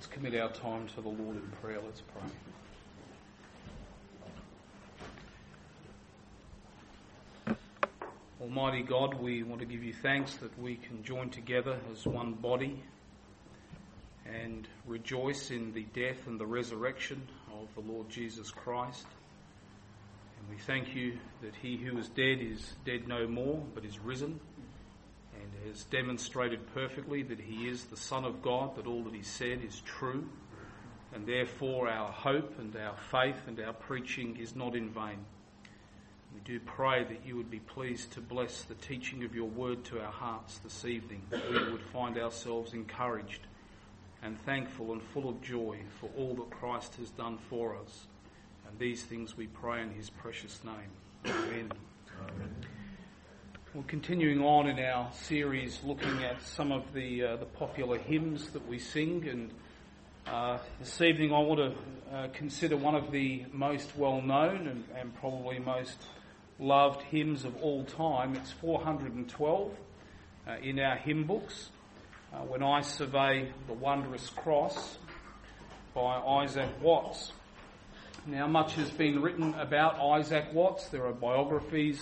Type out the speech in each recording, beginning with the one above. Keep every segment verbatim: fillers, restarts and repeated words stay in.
Let's commit our time to the Lord in prayer. Let's pray. Almighty God, we want to give you thanks that we can join together as one body and rejoice in the death and the resurrection of the Lord Jesus Christ. And we thank you that he who is dead is dead no more, but is risen, and has demonstrated perfectly that he is the Son of God, that all that he said is true, and therefore our hope and our faith and our preaching is not in vain. We do pray that you would be pleased to bless the teaching of your word to our hearts this evening, that we would find ourselves encouraged and thankful and full of joy for all that Christ has done for us. And these things we pray in his precious name. Amen. Amen. We're continuing on in our series looking at some of the uh, the popular hymns that we sing, and uh, this evening I want to uh, consider one of the most well-known and, and probably most loved hymns of all time. It's four hundred twelve uh, in our hymn books. Uh, When I Survey the Wondrous Cross by Isaac Watts. Now, much has been written about Isaac Watts. There are biographies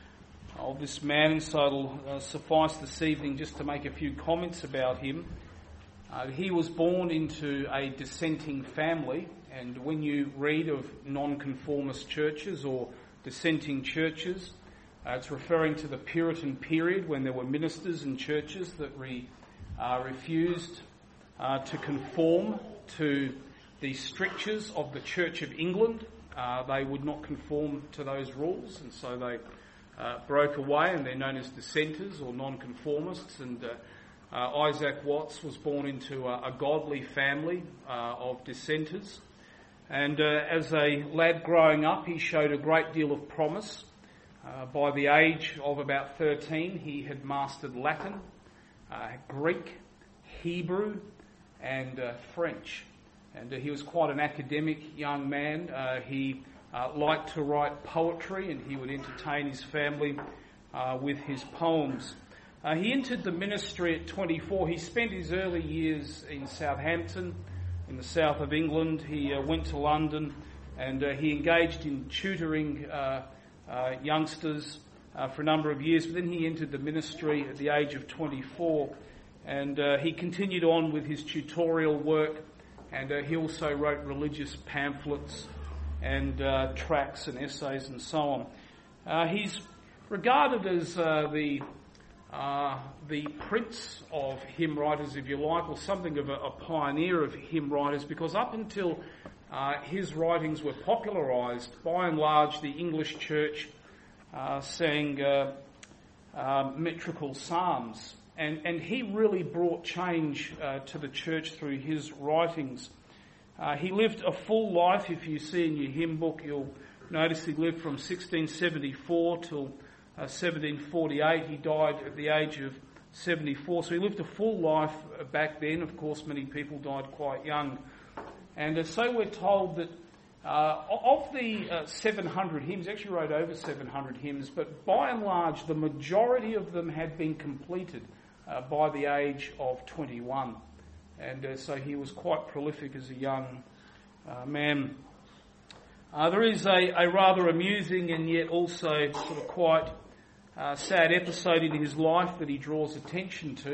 of this man, and so it'll uh, suffice this evening just to make a few comments about him. Uh, he was born into a dissenting family, and when you read of nonconformist churches or dissenting churches, uh, it's referring to the Puritan period when there were ministers and churches that re, uh, refused uh, to conform to the strictures of the Church of England. Uh, they would not conform to those rules, and so they uh, broke away, and they're known as dissenters or nonconformists. And uh, uh, Isaac Watts was born into a, a godly family uh, of dissenters. And uh, as a lad growing up, he showed a great deal of promise. Uh, by the age of about thirteen, he had mastered Latin, uh, Greek, Hebrew, and uh, French. And uh, he was quite an academic young man. Uh, he uh, liked to write poetry, and he would entertain his family uh, with his poems. Uh, he entered the ministry at twenty-four. He spent his early years in Southampton, in the south of England. He uh, went to London, and uh, he engaged in tutoring uh, uh, youngsters uh, for a number of years. But then he entered the ministry at the age of twenty-four, and uh, he continued on with his tutorial work. And uh, he also wrote religious pamphlets and uh, tracts and essays and so on. Uh, he's regarded as uh, the uh, the prince of hymn writers, if you like, or something of a, a pioneer of hymn writers, because up until uh, his writings were popularised, by and large, the English church uh, sang uh, uh, metrical psalms. And, and he really brought change uh, to the church through his writings. Uh, he lived a full life. If you see in your hymn book, you'll notice he lived from sixteen seventy-four till uh, seventeen forty-eight. He died at the age of seventy-four. So he lived a full life back then. Of course, many people died quite young. And uh, so we're told that uh, of the uh, seven hundred hymns, he actually wrote over seven hundred hymns, but by and large, the majority of them had been completed Uh, by the age of twenty-one. And uh, so he was quite prolific as a young uh, man. Uh, there is a, a rather amusing and yet also sort of quite uh, sad episode in his life that he draws attention to.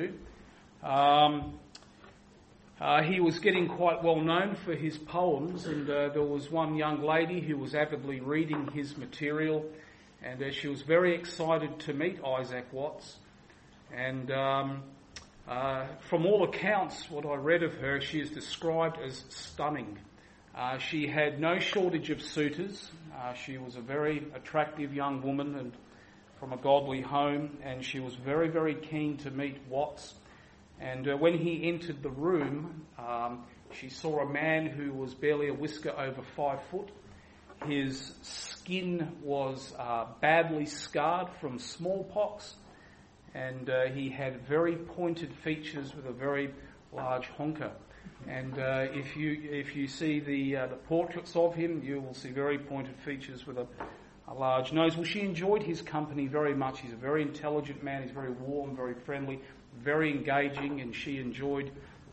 Um, uh, he was getting quite well known for his poems, and uh, there was one young lady who was avidly reading his material, and uh, she was very excited to meet Isaac Watts. And um, uh, from all accounts, what I read of her, she is described as stunning. Uh, she had no shortage of suitors. Uh, she was a very attractive young woman and from a godly home, and she was very, very keen to meet Watts. And uh, when he entered the room, um, she saw a man who was barely a whisker over five foot. His skin was uh, badly scarred from smallpox, and uh, he had very pointed features with a very large honker. And uh, if you if you see the uh, the portraits of him, you will see very pointed features with a, a large nose. Well, she enjoyed his company very much. He's a very intelligent man. He's very warm, very friendly, very engaging, and she enjoyed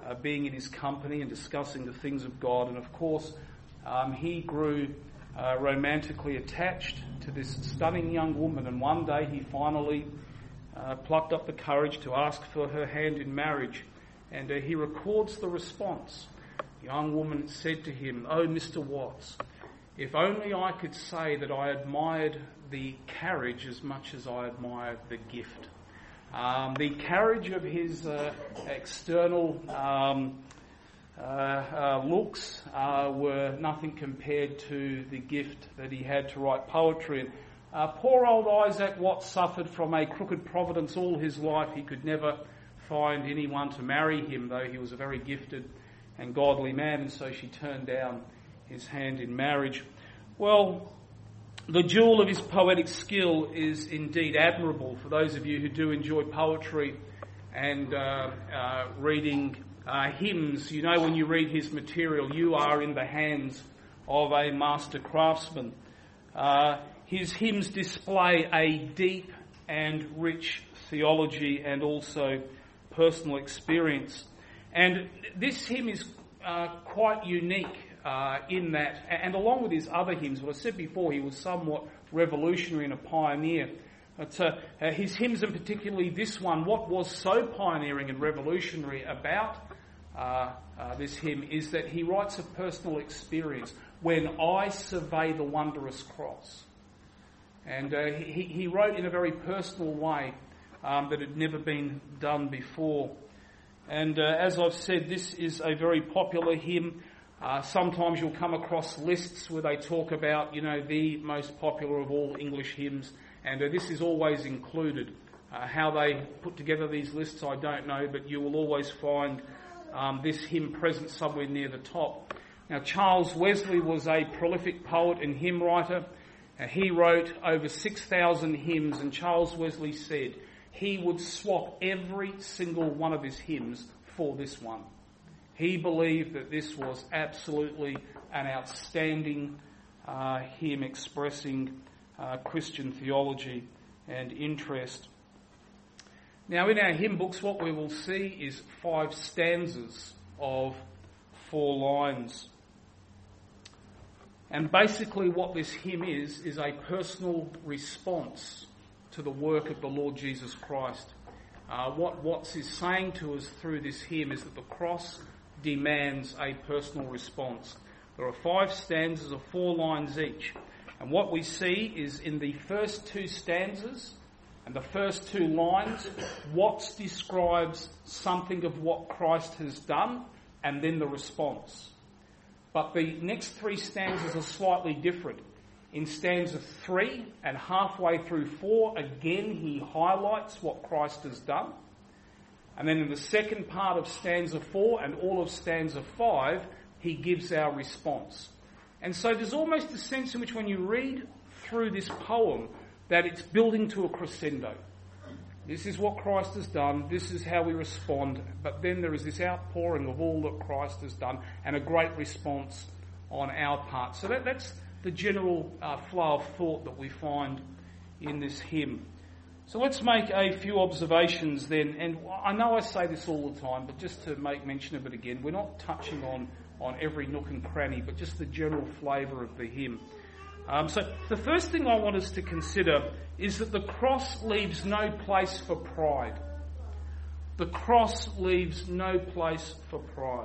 uh, being in his company and discussing the things of God. And of course, um, he grew uh, romantically attached to this stunning young woman. And one day he finally uh, plucked up the courage to ask for her hand in marriage. And uh, he records the response. The young woman said to him, "Oh, Mister Watts, if only I could say that I admired the carriage as much as I admired the gift." Um, the carriage of his uh, external um, uh, uh, looks uh, were nothing compared to the gift that he had to write poetry. And uh, poor old Isaac Watts suffered from a crooked providence all his life. He could never find anyone to marry him, though he was a very gifted and godly man, and so she turned down his hand in marriage. Well, the jewel of his poetic skill is indeed admirable. For those of you who do enjoy poetry and uh, uh, reading uh, hymns, you know when you read his material, you are in the hands of a master craftsman. Uh, his hymns display a deep and rich theology and also personal experience. And this hymn is uh, quite unique uh, in that, and along with his other hymns, what I said before, he was somewhat revolutionary and a pioneer. But, uh, uh, his hymns, and particularly this one, what was so pioneering and revolutionary about uh, uh, this hymn is that he writes a personal experience. When I survey the wondrous cross. And uh, he, he wrote in a very personal way um, that had never been done before. And uh, as I've said, this is a very popular hymn. Uh, sometimes you'll come across lists where they talk about, you know, the most popular of all English hymns, and uh, this is always included. Uh, how they put together these lists, I don't know, but you will always find um, this hymn present somewhere near the top. Now, Charles Wesley was a prolific poet and hymn writer. Uh, he wrote over six thousand hymns, and Charles Wesley said he would swap every single one of his hymns for this one. He believed that this was absolutely an outstanding uh, hymn expressing uh, Christian theology and interest. Now, in our hymn books, what we will see is five stanzas of four lines. And basically what this hymn is, is a personal response to the work of the Lord Jesus Christ. Uh, what Watts is saying to us through this hymn is that the cross demands a personal response. There are five stanzas of four lines each. And what we see is in the first two stanzas and the first two lines, Watts describes something of what Christ has done and then the response. But the next three stanzas are slightly different. In stanza three and halfway through four, again he highlights what Christ has done. And then in the second part of stanza four and all of stanza five, he gives our response. And so there's almost a sense in which when you read through this poem that it's building to a crescendo. This is what Christ has done, this is how we respond, but then there is this outpouring of all that Christ has done and a great response on our part. So that, that's the general uh, flow of thought that we find in this hymn. So let's make a few observations then, and I know I say this all the time, but just to make mention of it again, we're not touching on, on every nook and cranny, but just the general flavour of the hymn. Um, so the first thing I want us to consider is that the cross leaves no place for pride. The cross leaves no place for pride.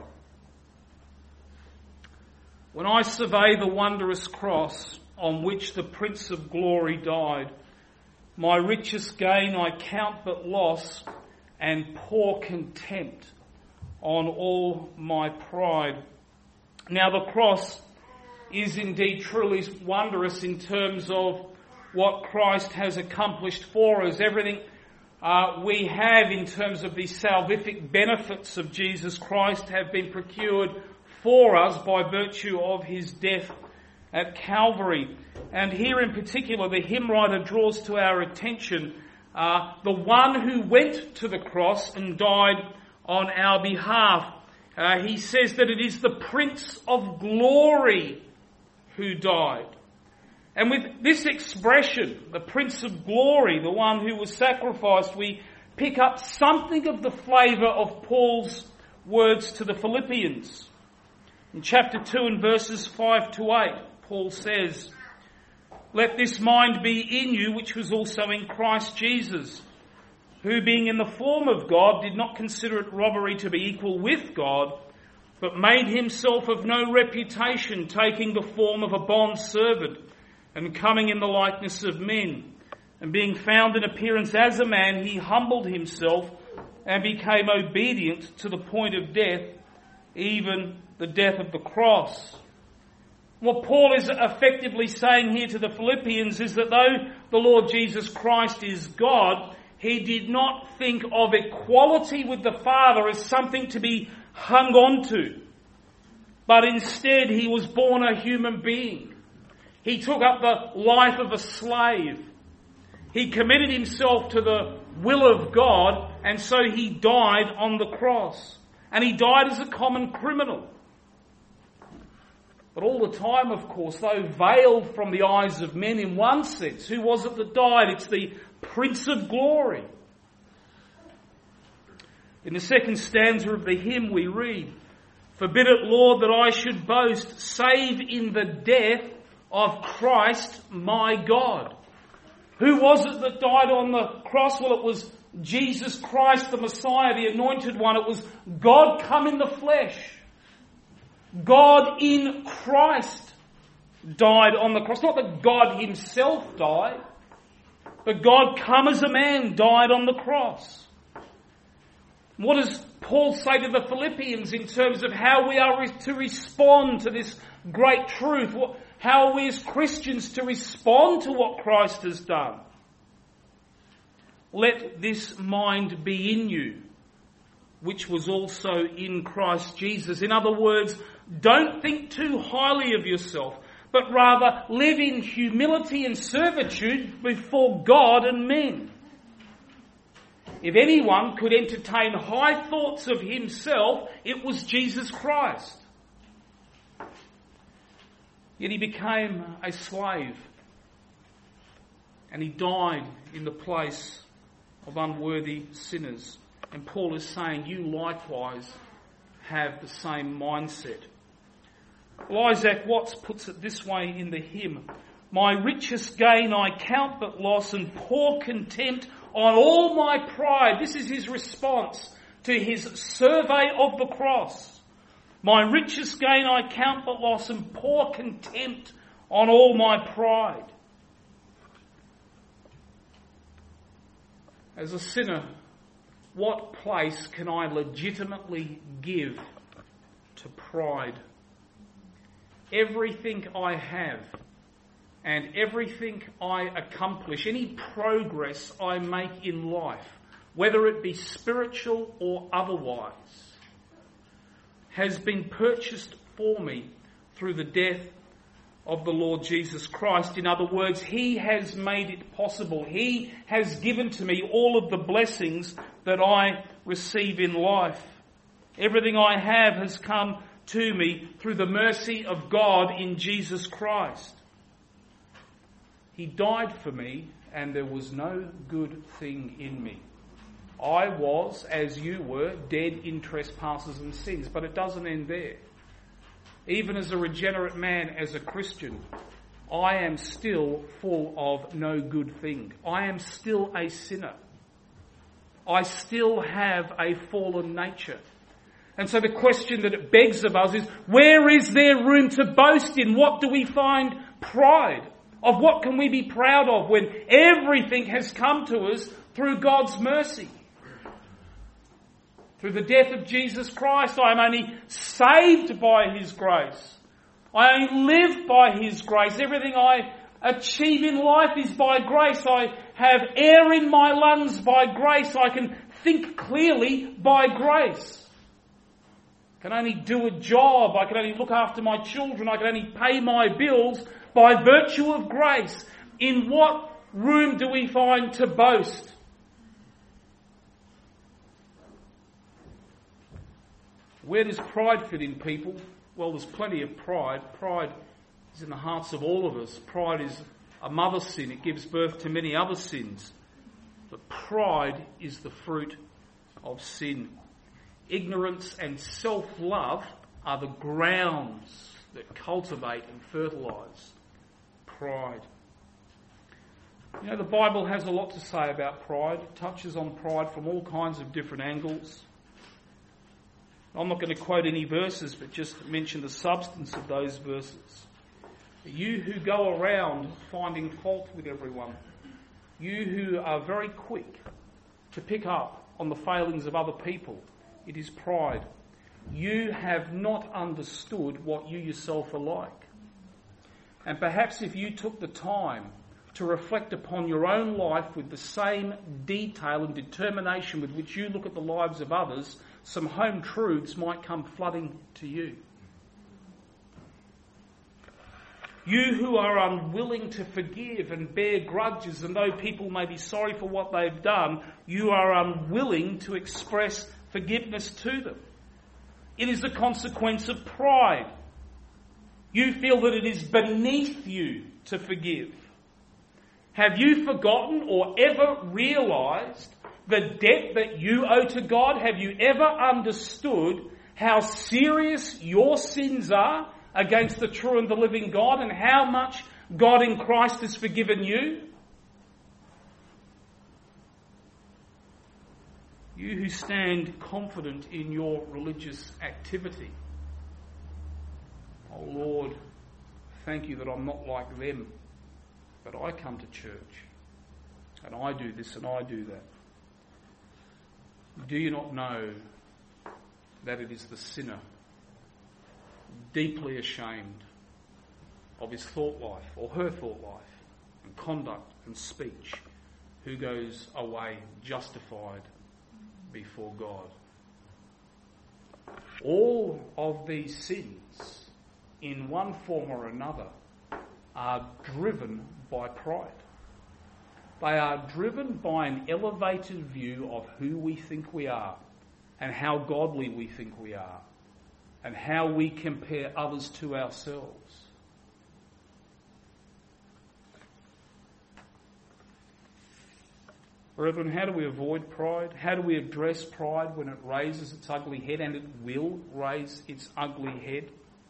When I survey the wondrous cross on which the Prince of Glory died, my richest gain I count but loss and pour contempt on all my pride. Now the cross is indeed truly wondrous in terms of what Christ has accomplished for us. Everything uh, we have in terms of the salvific benefits of Jesus Christ have been procured for us by virtue of his death at Calvary. And here in particular, the hymn writer draws to our attention uh, the one who went to the cross and died on our behalf. Uh, he says that it is the Prince of Glory who died. And with this expression, the Prince of Glory, the one who was sacrificed, we pick up something of the flavour of Paul's words to the Philippians. In chapter two and verses five to eight, Paul says, "Let this mind be in you, which was also in Christ Jesus, who being in the form of God did not consider it robbery to be equal with God, but made himself of no reputation, taking the form of a bondservant, and coming in the likeness of men. And being found in appearance as a man, he humbled himself and became obedient to the point of death, even the death of the cross." What Paul is effectively saying here to the Philippians is that though the Lord Jesus Christ is God, he did not think of equality with the Father as something to be hung on to, but instead he was born a human being. He took up the life of a slave. He committed himself to the will of God, and so he died on the cross. And he died as a common criminal. But all the time, of course, though veiled from the eyes of men in one sense, who was it that died? It's the Prince of Glory. In the second stanza of the hymn we read, "Forbid it, Lord, that I should boast, save in the death of Christ my God." Who was it that died on the cross? Well, it was Jesus Christ, the Messiah, the Anointed One. It was God come in the flesh. God in Christ died on the cross. Not that God himself died, but God come as a man died on the cross. What does Paul say to the Philippians in terms of how we are to respond to this great truth? How are we as Christians to respond to what Christ has done? "Let this mind be in you, which was also in Christ Jesus." In other words, don't think too highly of yourself, but rather live in humility and servitude before God and men. If anyone could entertain high thoughts of himself, it was Jesus Christ. Yet he became a slave, and he died in the place of unworthy sinners. And Paul is saying you likewise have the same mindset. Well, Isaac Watts puts it this way in the hymn, "My richest gain I count but loss, and pour contempt on all my pride." This is his response to his survey of the cross. "My richest gain I count but loss, and pour contempt on all my pride." As a sinner, what place can I legitimately give to pride? Everything I have and everything I accomplish, any progress I make in life, whether it be spiritual or otherwise, has been purchased for me through the death of the Lord Jesus Christ. In other words, he has made it possible. He has given to me all of the blessings that I receive in life. Everything I have has come to me through the mercy of God in Jesus Christ. He died for me, and there was no good thing in me. I was, as you were, dead in trespasses and sins. But it doesn't end there. Even as a regenerate man, as a Christian, I am still full of no good thing. I am still a sinner. I still have a fallen nature. And so the question that it begs of us is, where is there room to boast in? What do we find pride? Of what can we be proud of when everything has come to us through God's mercy? Through the death of Jesus Christ, I am only saved by his grace. I only live by his grace. Everything I achieve in life is by grace. I have air in my lungs by grace. I can think clearly by grace. I can only do a job. I can only look after my children. I can only pay my bills by virtue of grace. In what room do we find to boast? Where does pride fit in, people? Well, there's plenty of pride. Pride is in the hearts of all of us. Pride is a mother sin. It gives birth to many other sins. But pride is the fruit of sin. ignorance and self-love are the grounds that cultivate and fertilise pride. You know, the Bible has a lot to say about pride. It touches on pride from all kinds of different angles. I'm not going to quote any verses, but just mention the substance of those verses. You who go around finding fault with everyone, you who are very quick to pick up on the failings of other people, it is pride. You have not understood what you yourself are like. And perhaps if you took the time to reflect upon your own life with the same detail and determination with which you look at the lives of others, some home truths might come flooding to you. You who are unwilling to forgive and bear grudges, and though people may be sorry for what they've done, you are unwilling to express forgiveness to them. It is a consequence of pride. You feel that it is beneath you to forgive. Have you forgotten or ever realised the debt that you owe to God? Have you ever understood how serious your sins are against the true and the living God, and how much God in Christ has forgiven you? You who stand confident in your religious activity. Oh Lord, thank you that I'm not like them, but I come to church and I do this and I do that. Do you not know that it is the sinner, deeply ashamed of his thought life or her thought life and conduct and speech, who goes away justified before God? All of these sins, in one form or another, are driven by pride. They are driven by an elevated view of who we think we are and how godly we think we are and how we compare others to ourselves. Brethren, how do we avoid pride? How do we address pride when it raises its ugly head, and it will raise its ugly head?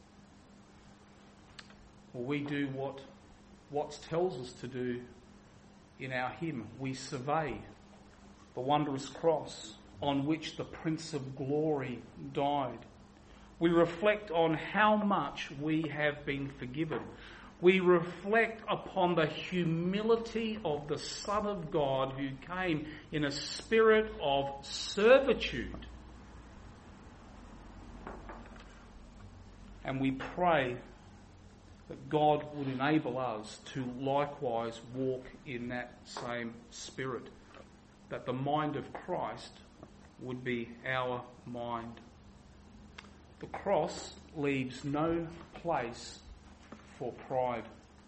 Well, we do what Watts tells us to do in our hymn. We survey the wondrous cross on which the Prince of Glory died. We reflect on how much we have been forgiven. We reflect upon the humility of the Son of God, who came in a spirit of servitude. And we pray that God would enable us to likewise walk in that same spirit, that the mind of Christ would be our mind. The cross leaves no place for pride.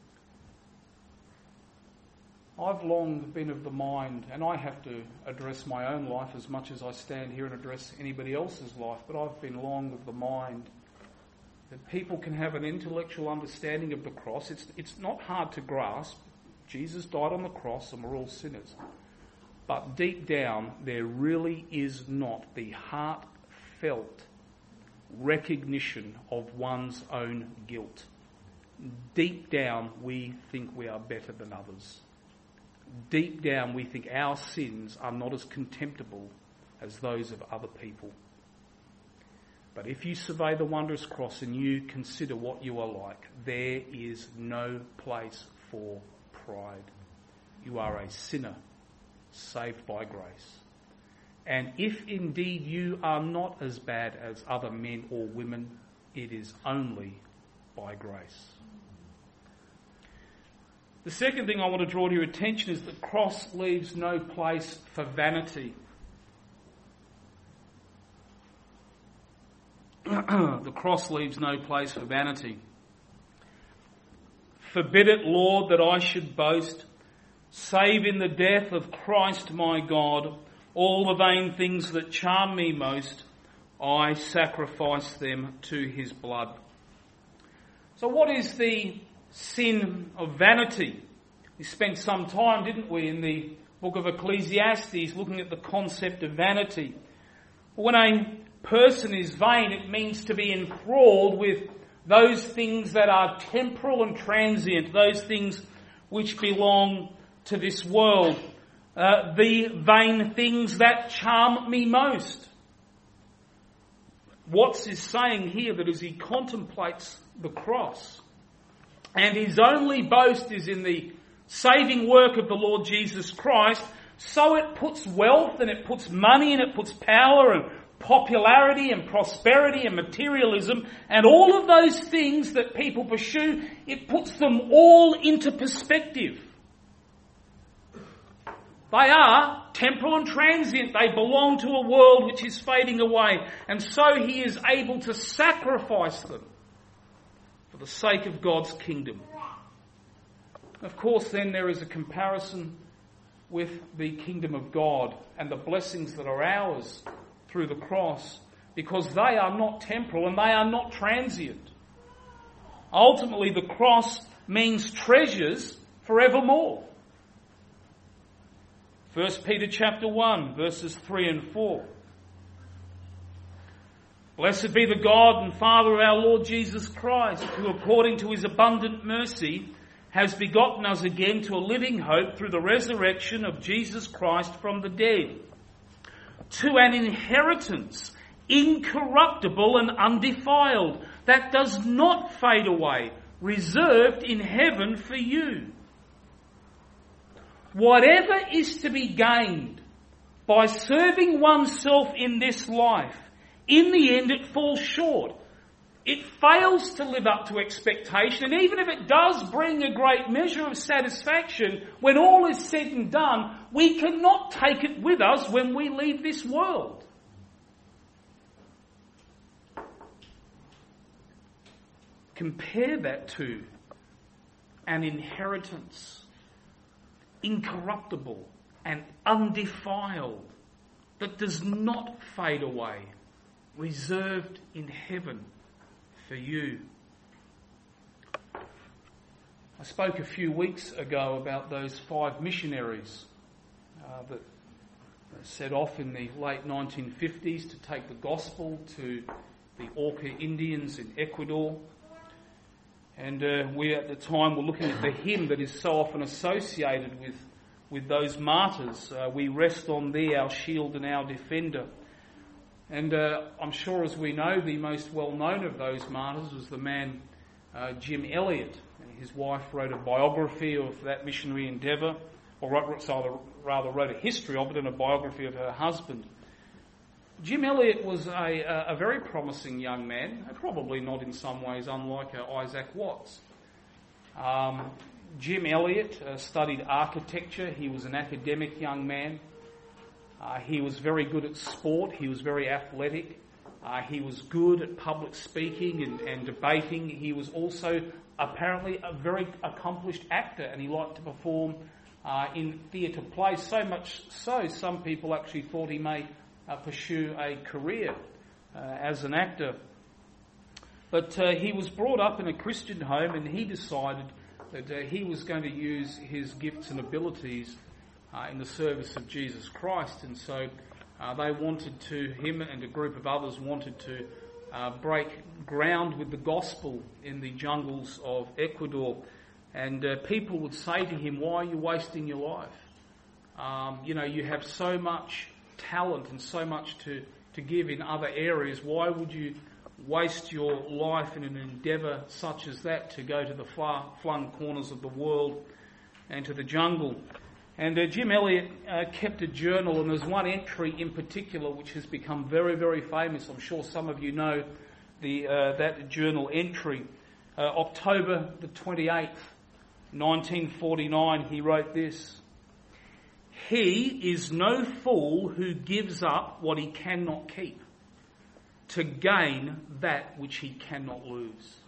I've long been of the mind, and I have to address my own life as much as I stand here and address anybody else's life, but I've been long of the mind that people can have an intellectual understanding of the cross. It's, it's not hard to grasp. Jesus died on the cross and we're all sinners. But deep down, there really is not the heartfelt recognition of one's own guilt. Deep down, we think we are better than others. Deep down, we think our sins are not as contemptible as those of other people. But if you survey the wondrous cross and you consider what you are like, there is no place for pride. You are a sinner saved by grace. And if indeed you are not as bad as other men or women, it is only by grace. The second thing I want to draw to your attention is that the cross leaves no place for vanity. The cross leaves no place for vanity. Forbid it, Lord, that I should boast, save in the death of Christ my God. All the vain things that charm me most, I sacrifice them to his blood. So what is the sin of vanity? We spent some time, didn't we, in the book of Ecclesiastes looking at the concept of vanity. When a person is vain, it means to be enthralled with those things that are temporal and transient, those things which belong to this world, uh, the vain things that charm me most. Watts is saying here that as he contemplates the cross, and his only boast is in the saving work of the Lord Jesus Christ, so it puts wealth and it puts money and it puts power and popularity and prosperity and materialism and all of those things that people pursue, it puts them all into perspective. They are temporal and transient. They belong to a world which is fading away. And so he is able to sacrifice them for the sake of God's kingdom. Of course, then there is a comparison with the kingdom of God and the blessings that are ours through the cross, because they are not temporal and they are not transient. Ultimately, the cross means treasures forevermore. First Peter chapter one, verses three and four. Blessed be the God and Father of our Lord Jesus Christ, who according to his abundant mercy has begotten us again to a living hope through the resurrection of Jesus Christ from the dead, to an inheritance incorruptible and undefiled, that does not fade away, reserved in heaven for you. Whatever is to be gained by serving oneself in this life, in the end it falls short. It fails to live up to expectation, and even if it does bring a great measure of satisfaction, when all is said and done, we cannot take it with us when we leave this world. Compare that to an inheritance, incorruptible and undefiled, that does not fade away, reserved in heaven for you. I spoke a few weeks ago about those five missionaries uh, that set off in the late nineteen fifties to take the gospel to the Auca Indians in Ecuador. And uh, we at the time were looking at the hymn that is so often associated with, with those martyrs. Uh, we rest on thee, our shield and our defender. And uh, I'm sure, as we know, the most well-known of those martyrs was the man uh, Jim Elliot. His wife wrote a biography of that missionary endeavour, or rather, rather wrote a history of it and a biography of her husband. Jim Elliot was a, a very promising young man, probably not in some ways unlike uh, Isaac Watts. Um, Jim Elliot uh, studied architecture. He was an academic young man. Uh, he was very good at sport. He was very athletic. Uh, he was good at public speaking and, and debating. He was also apparently a very accomplished actor, and he liked to perform uh, in theatre plays, so much so some people actually thought he may uh, pursue a career uh, as an actor. But uh, he was brought up in a Christian home, and he decided that uh, he was going to use his gifts and abilities Uh, in the service of Jesus Christ. And so uh, they wanted to, him and a group of others wanted to uh, break ground with the gospel in the jungles of Ecuador. And uh, people would say to him, why are you wasting your life? Um, you know, you have so much talent and so much to, to give in other areas. Why would you waste your life in an endeavour such as that to go to the far-flung corners of the world and to the jungle? And uh, Jim Elliot uh, kept a journal, and there's one entry in particular which has become very, very famous. I'm sure some of you know the uh, that journal entry. Uh, October the twenty-eighth, nineteen forty-nine, he wrote this: "He is no fool who gives up what he cannot keep to gain that which he cannot lose.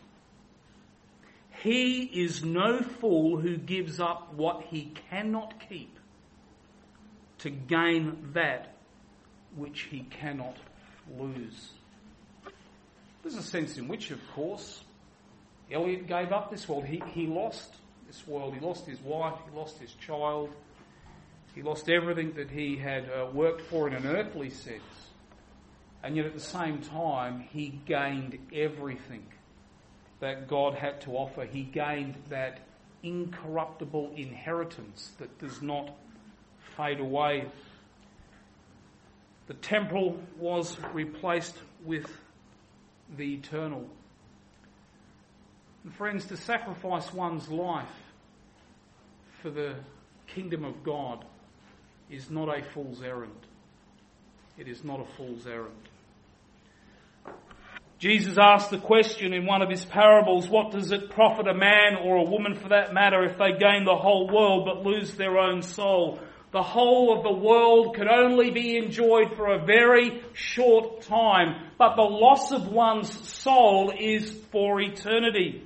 He is no fool who gives up what he cannot keep to gain that which he cannot lose." There's a sense in which, of course, Elliot gave up this world. He, he lost this world. He lost his wife. He lost his child. He lost everything that he had uh, worked for in an earthly sense. And yet at the same time, he gained everything that God had to offer. He gained that incorruptible inheritance that does not fade away. The temporal was replaced with the eternal. And friends, to sacrifice one's life for the kingdom of God is not a fool's errand. It is not a fool's errand. Jesus asked the question in one of his parables, what does it profit a man or a woman for that matter if they gain the whole world but lose their own soul? The whole of the world can only be enjoyed for a very short time, but the loss of one's soul is for eternity.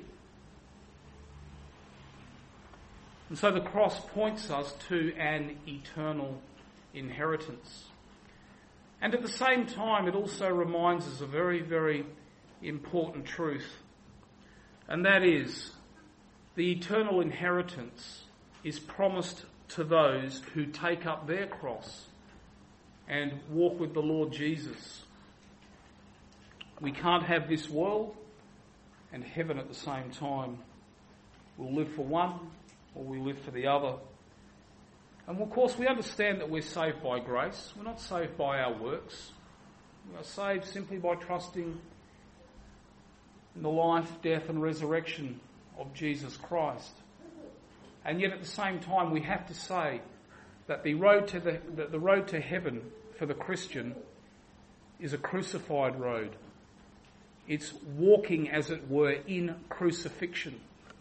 And so the cross points us to an eternal inheritance. And at the same time, it also reminds us a very, very important truth. And that is, the eternal inheritance is promised to those who take up their cross and walk with the Lord Jesus. We can't have this world and heaven at the same time. We'll live for one or we live for the other. And of course we understand that we're saved by grace. We're not saved by our works. We are saved simply by trusting in the life, death and resurrection of Jesus Christ. And yet at the same time we have to say that the road to the, that the road to heaven for the Christian is a crucified road. It's walking, as it were, in crucifixion.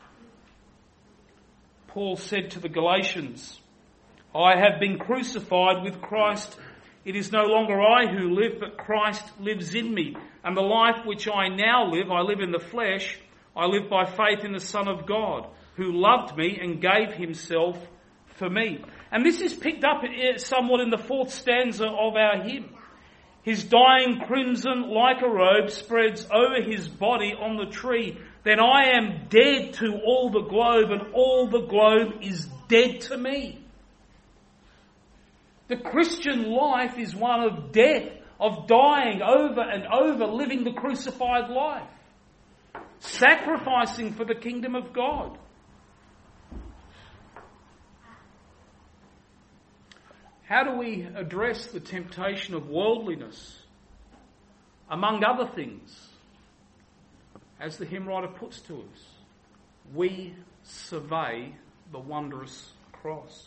Paul said to the Galatians, I have been crucified with Christ. It is no longer I who live, but Christ lives in me. And the life which I now live, I live in the flesh. I live by faith in the Son of God, who loved me and gave himself for me. And this is picked up somewhat in the fourth stanza of our hymn. His dying crimson like a robe spreads over his body on the tree. Then I am dead to all the globe, and all the globe is dead to me. The Christian life is one of death, of dying over and over, living the crucified life, sacrificing for the kingdom of God. How do we address the temptation of worldliness? Among other things, as the hymn writer puts to us, we survey the wondrous cross.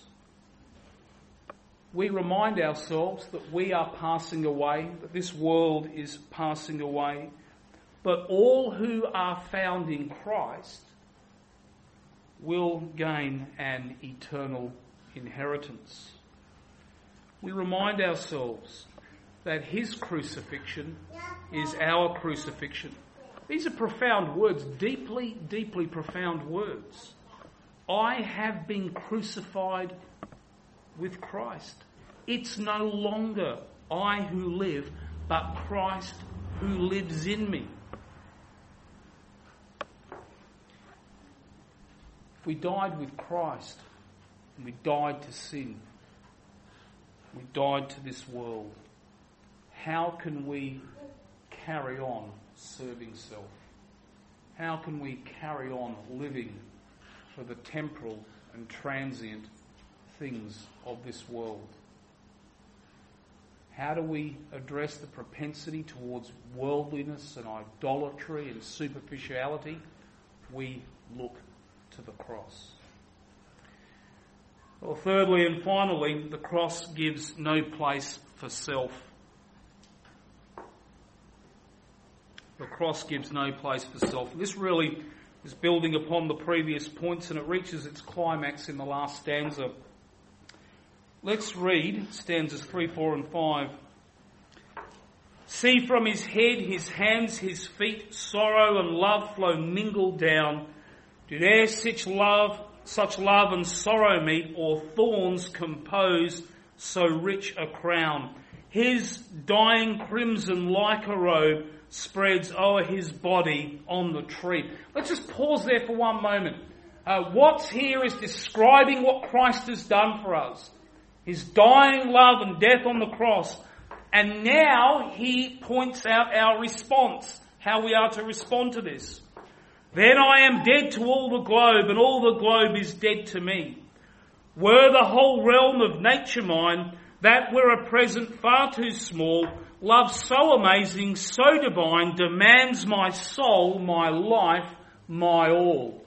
We remind ourselves that we are passing away, that this world is passing away, but all who are found in Christ will gain an eternal inheritance. We remind ourselves that his crucifixion is our crucifixion. These are profound words, deeply, deeply profound words. I have been crucified with Christ. It's no longer I who live, but Christ who lives in me. If we died with Christ and we died to sin, we died to this world, how can we carry on serving self? How can we carry on living for the temporal and transient things of this world? How do we address the propensity towards worldliness and idolatry and superficiality? We look to the cross. Well, thirdly and finally, the cross gives no place for self. The cross gives no place for self. This really is building upon the previous points, and it reaches its climax in the last stanza. Let's read stanzas three, four and five. See from his head, his hands, his feet, sorrow and love flow mingled down. Did e'er such love, such love and sorrow meet, or thorns compose so rich a crown? His dying crimson like a robe spreads o'er his body on the tree. Let's just pause there for one moment. Uh, what's here is describing what Christ has done for us. His dying love and death on the cross. And now he points out our response, how we are to respond to this. Then I am dead to all the globe, and all the globe is dead to me. Were the whole realm of nature mine, that were a present far too small, love so amazing, so divine, demands my soul, my life, my all.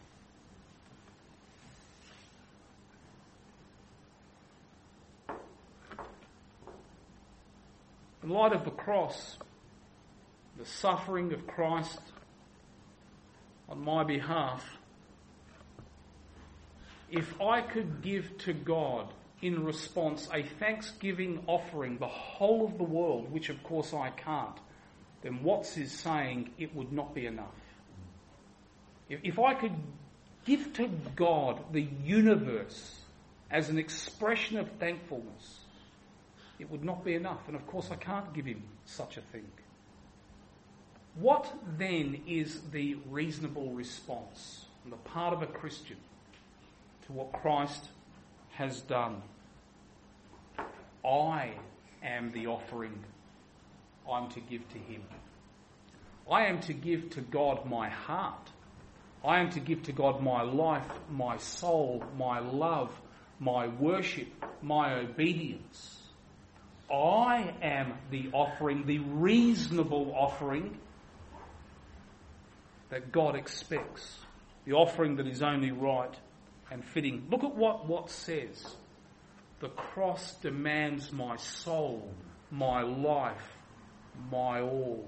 In light of the cross, the suffering of Christ on my behalf, if I could give to God in response a thanksgiving offering, the whole of the world, which of course I can't, then Watts is saying it would not be enough. If, if I could give to God the universe as an expression of thankfulness, it would not be enough. And of course I can't give him such a thing. What then is the reasonable response on the part of a Christian to what Christ has done? I am the offering I'm to give to him. I am to give to God my heart. I am to give to God my life, my soul, my love, my worship, my obedience. I am the offering, the reasonable offering that God expects. The offering that is only right and fitting. Look at what Watts says. The cross demands my soul, my life, my all.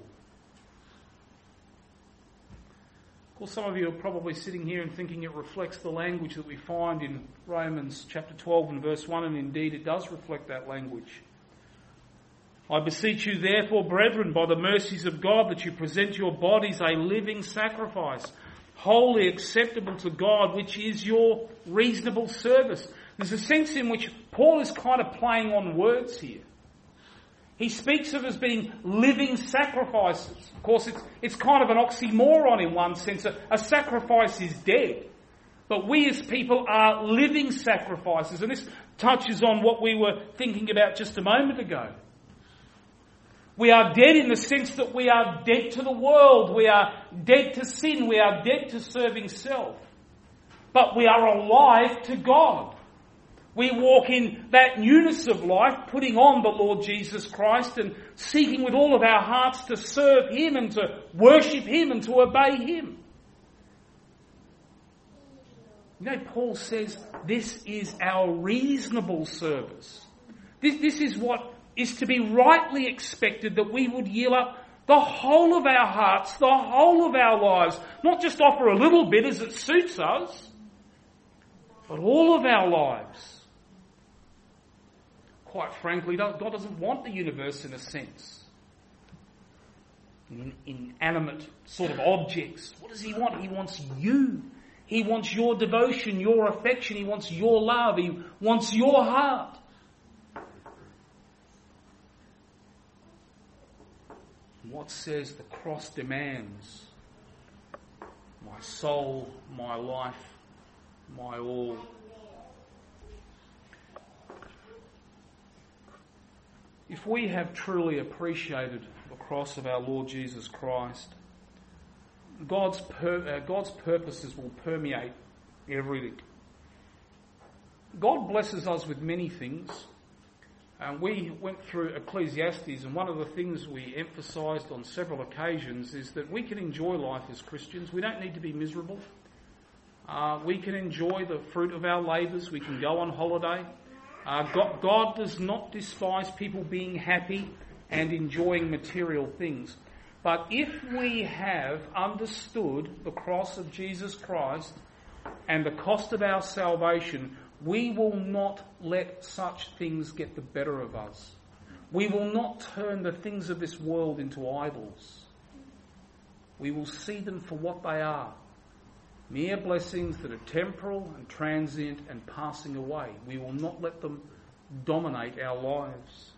Of course, some of you are probably sitting here and thinking it reflects the language that we find in Romans chapter twelve and verse one, and indeed it does reflect that language. I beseech you therefore, brethren, by the mercies of God, that you present your bodies a living sacrifice, wholly acceptable to God, which is your reasonable service. There's a sense in which Paul is kind of playing on words here. He speaks of as being living sacrifices. Of course, it's, it's kind of an oxymoron in one sense. A, a sacrifice is dead. But we as people are living sacrifices. And this touches on what we were thinking about just a moment ago. We are dead in the sense that we are dead to the world. We are dead to sin. We are dead to serving self. But we are alive to God. We walk in that newness of life, putting on the Lord Jesus Christ and seeking with all of our hearts to serve him and to worship him and to obey him. You know, Paul says this is our reasonable service. This, this is what is to be rightly expected, that we would yield up the whole of our hearts, the whole of our lives, not just offer a little bit as it suits us, but all of our lives. Quite frankly, God doesn't want the universe in a sense. In inanimate sort of objects. What does he want? He wants you. He wants your devotion, your affection. He wants your love. He wants your heart. What says the cross demands? My soul, my life, my all. If we have truly appreciated the cross of our Lord Jesus Christ, God's pur- uh, God's purposes will permeate everything. God blesses us with many things. And we went through Ecclesiastes, and one of the things we emphasised on several occasions is that we can enjoy life as Christians. We don't need to be miserable. Uh, we can enjoy the fruit of our labours. We can go on holiday. Uh, God, God does not despise people being happy and enjoying material things. But if we have understood the cross of Jesus Christ and the cost of our salvation, we will not let such things get the better of us. We will not turn the things of this world into idols. We will see them for what they are. Mere blessings that are temporal and transient and passing away. We will not let them dominate our lives.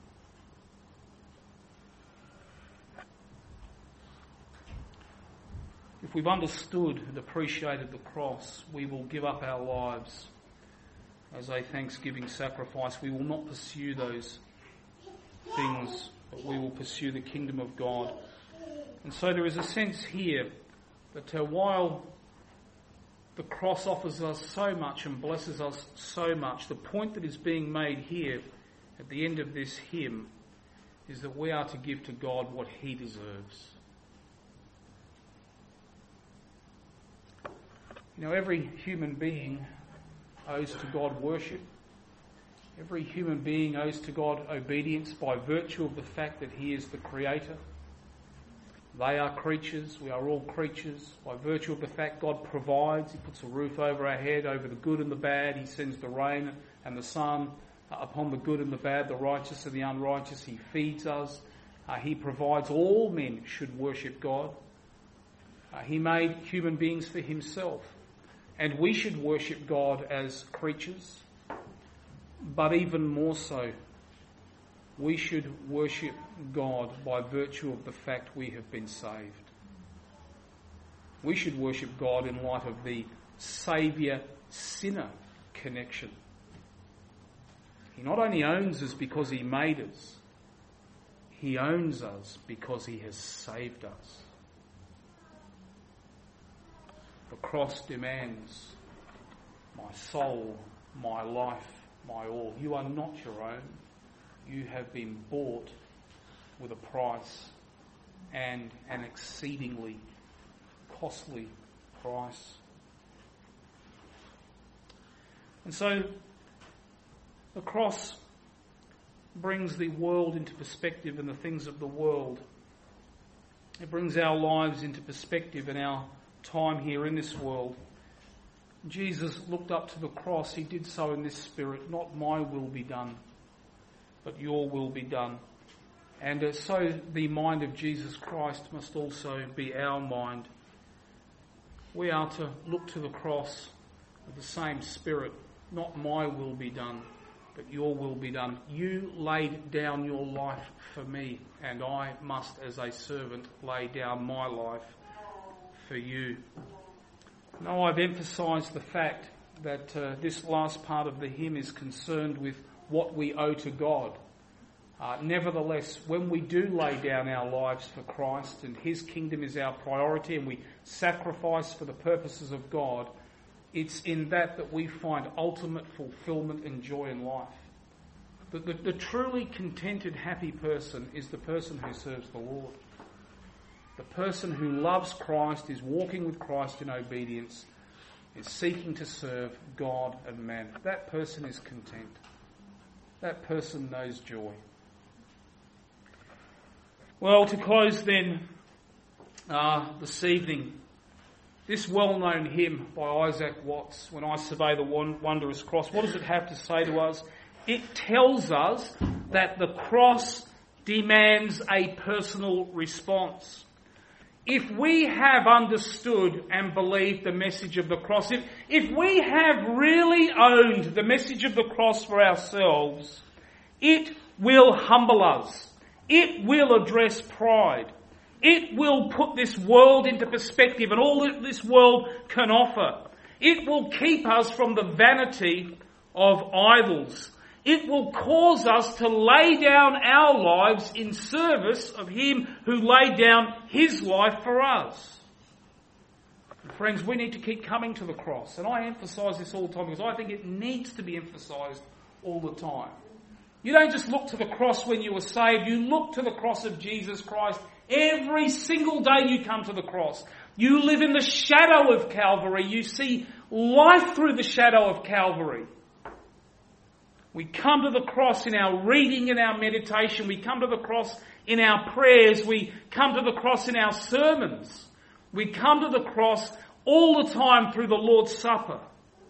If we've understood and appreciated the cross, we will give up our lives as a thanksgiving sacrifice. We will not pursue those things, but we will pursue the kingdom of God. And so there is a sense here that uh, while the cross offers us so much and blesses us so much, the point that is being made here at the end of this hymn is that we are to give to God what he deserves. You know, every human being owes to God worship. Every human being owes to God obedience by virtue of the fact that he is the creator. They are creatures, we are all creatures. By virtue of the fact God provides, he puts a roof over our head, over the good and the bad. He sends the rain and the sun upon the good and the bad, the righteous and the unrighteous. He feeds us. Uh, he provides. All men should worship God. Uh, he made human beings for himself. And we should worship God as creatures. But even more so, we should worship God by virtue of the fact we have been saved. We should worship God in light of the Saviour-sinner connection. He not only owns us because he made us, he owns us because he has saved us. The cross demands my soul, my life, my all. You are not your own. You have been bought with a price, and an exceedingly costly price. And so the cross brings the world into perspective and the things of the world. It brings our lives into perspective and our time here in this world. Jesus looked up to the cross. He did so in this spirit. Not my will be done, but your will be done. And uh, so the mind of Jesus Christ must also be our mind. We are to look to the cross with the same spirit. Not my will be done, but your will be done. You laid down your life for me, and I must, as a servant, lay down my life for you. Now, I've emphasised the fact that uh, this last part of the hymn is concerned with what we owe to God. Uh, nevertheless, when we do lay down our lives for Christ and his kingdom is our priority and we sacrifice for the purposes of God, it's in that that we find ultimate fulfilment and joy in life. The, the, the truly contented, happy person is the person who serves the Lord. The person who loves Christ, is walking with Christ in obedience, is seeking to serve God and man. That person is content. That person knows joy. Well, to close then uh, this evening, this well-known hymn by Isaac Watts, When I Survey the Wondrous Cross, what does it have to say to us? It tells us that the cross demands a personal response. If we have understood and believed the message of the cross, if, if we have really owned the message of the cross for ourselves, it will humble us. It will address pride. It will put this world into perspective and all that this world can offer. It will keep us from the vanity of idols. It will cause us to lay down our lives in service of him who laid down his life for us. And friends, we need to keep coming to the cross. And I emphasise this all the time because I think it needs to be emphasised all the time. You don't just look to the cross when you were saved. You look to the cross of Jesus Christ every single day you come to the cross. You live in the shadow of Calvary. You see life through the shadow of Calvary. We come to the cross in our reading and our meditation. We come to the cross in our prayers. We come to the cross in our sermons. We come to the cross all the time through the Lord's Supper.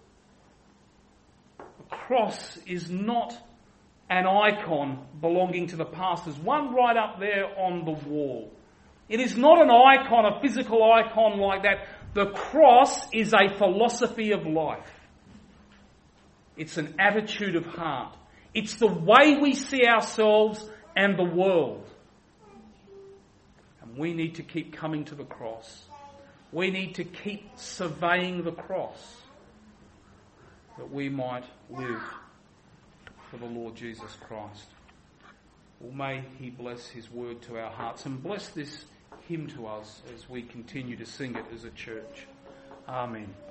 The cross is not an icon belonging to the past. There's one right up there on the wall. It is not an icon, a physical icon like that. The cross is a philosophy of life. It's an attitude of heart. It's the way we see ourselves and the world. And we need to keep coming to the cross. We need to keep surveying the cross that we might live for the Lord Jesus Christ. Well, may he bless his word to our hearts and bless this hymn to us as we continue to sing it as a church. Amen.